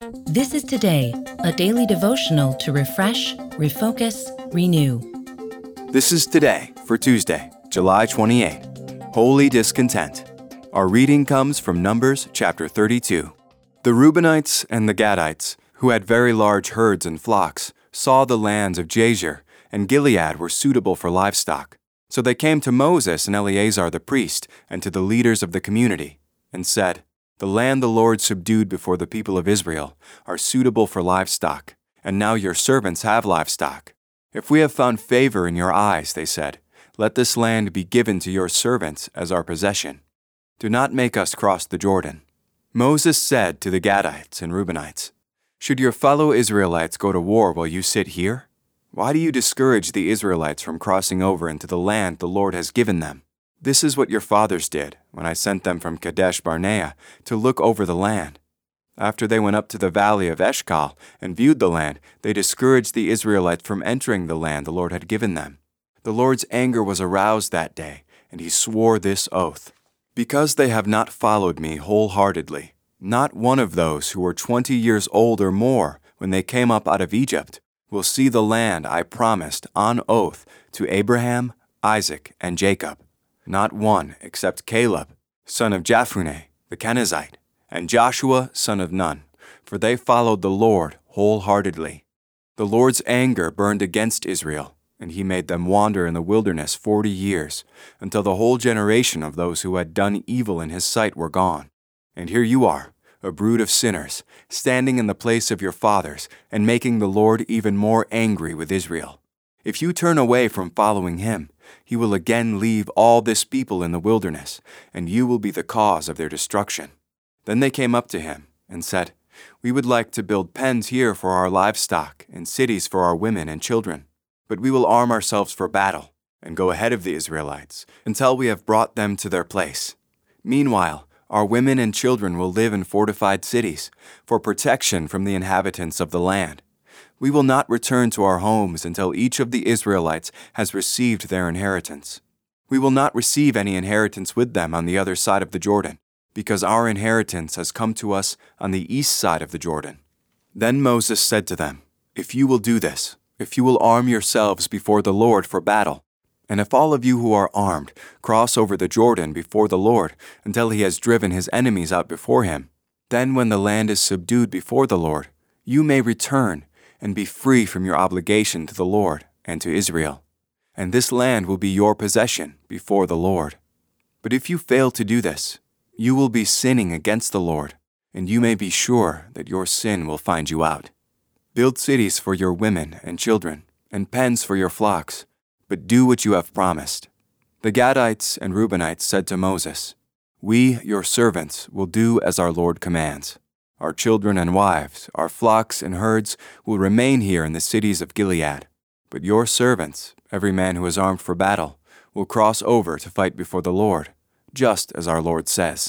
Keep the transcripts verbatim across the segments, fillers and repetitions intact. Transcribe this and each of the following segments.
This is Today, a daily devotional to refresh, refocus, renew. This is Today for Tuesday, July twenty-eighth. Holy Discontent. Our reading comes from Numbers chapter thirty-two. The Reubenites and the Gadites, who had very large herds and flocks, saw the lands of Jazer and Gilead were suitable for livestock. So they came to Moses and Eleazar the priest and to the leaders of the community, and said, "The land the Lord subdued before the people of Israel are suitable for livestock, and now your servants have livestock. If we have found favor in your eyes," they said, "let this land be given to your servants as our possession. Do not make us cross the Jordan." Moses said to the Gadites and Reubenites, "Should your fellow Israelites go to war while you sit here? Why do you discourage the Israelites from crossing over into the land the Lord has given them? This is what your fathers did when I sent them from Kadesh Barnea to look over the land. After they went up to the valley of Eshcol and viewed the land, they discouraged the Israelites from entering the land the Lord had given them. The Lord's anger was aroused that day, and he swore this oath: because they have not followed me wholeheartedly, not one of those who were twenty years old or more when they came up out of Egypt will see the land I promised on oath to Abraham, Isaac, and Jacob. Not one except Caleb, son of Jephunneh, the Kenizzite, and Joshua, son of Nun, for they followed the Lord wholeheartedly. The Lord's anger burned against Israel, and he made them wander in the wilderness forty years, until the whole generation of those who had done evil in his sight were gone. And here you are, a brood of sinners, standing in the place of your fathers, and making the Lord even more angry with Israel. If you turn away from following him, he will again leave all this people in the wilderness, and you will be the cause of their destruction." Then they came up to him and said, "We would like to build pens here for our livestock and cities for our women and children. But we will arm ourselves for battle and go ahead of the Israelites until we have brought them to their place. Meanwhile, our women and children will live in fortified cities for protection from the inhabitants of the land. We will not return to our homes until each of the Israelites has received their inheritance. We will not receive any inheritance with them on the other side of the Jordan, because our inheritance has come to us on the east side of the Jordan." Then Moses said to them, "If you will do this, if you will arm yourselves before the Lord for battle, and if all of you who are armed cross over the Jordan before the Lord until he has driven his enemies out before him, then when the land is subdued before the Lord, you may return and be free from your obligation to the Lord and to Israel, and this land will be your possession before the Lord. But if you fail to do this, you will be sinning against the Lord, and you may be sure that your sin will find you out. Build cities for your women and children, and pens for your flocks, but do what you have promised." The Gadites and Reubenites said to Moses, "We, your servants, will do as our Lord commands. Our children and wives, our flocks and herds will remain here in the cities of Gilead. But your servants, every man who is armed for battle, will cross over to fight before the Lord, just as our Lord says."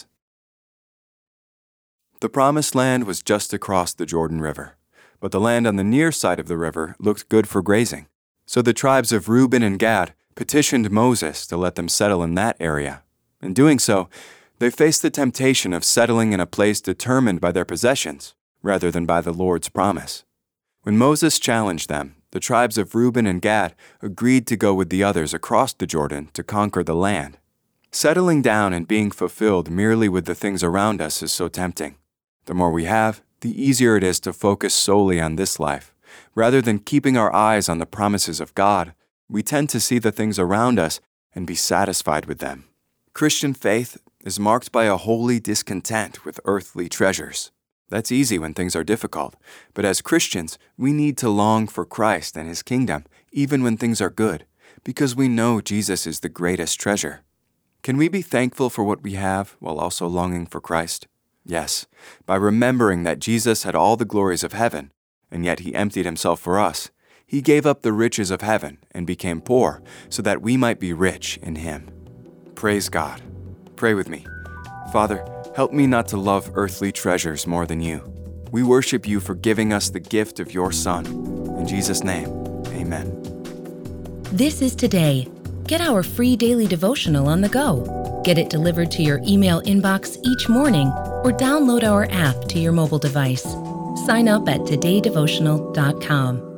The promised land was just across the Jordan River, but the land on the near side of the river looked good for grazing. So the tribes of Reuben and Gad petitioned Moses to let them settle in that area. In doing so, they faced the temptation of settling in a place determined by their possessions, rather than by the Lord's promise. When Moses challenged them, the tribes of Reuben and Gad agreed to go with the others across the Jordan to conquer the land. Settling down and being fulfilled merely with the things around us is so tempting. The more we have, the easier it is to focus solely on this life. Rather than keeping our eyes on the promises of God, we tend to see the things around us and be satisfied with them. Christian faith is marked by a holy discontent with earthly treasures. That's easy when things are difficult, but as Christians, we need to long for Christ and his kingdom, even when things are good, because we know Jesus is the greatest treasure. Can we be thankful for what we have while also longing for Christ? Yes, by remembering that Jesus had all the glories of heaven, and yet he emptied himself for us. He gave up the riches of heaven and became poor so that we might be rich in him. Praise God. Pray with me. Father, help me not to love earthly treasures more than you. We worship you for giving us the gift of your Son. In Jesus' name, amen. This is Today. Get our free daily devotional on the go. Get it delivered to your email inbox each morning or download our app to your mobile device. Sign up at today devotional dot com.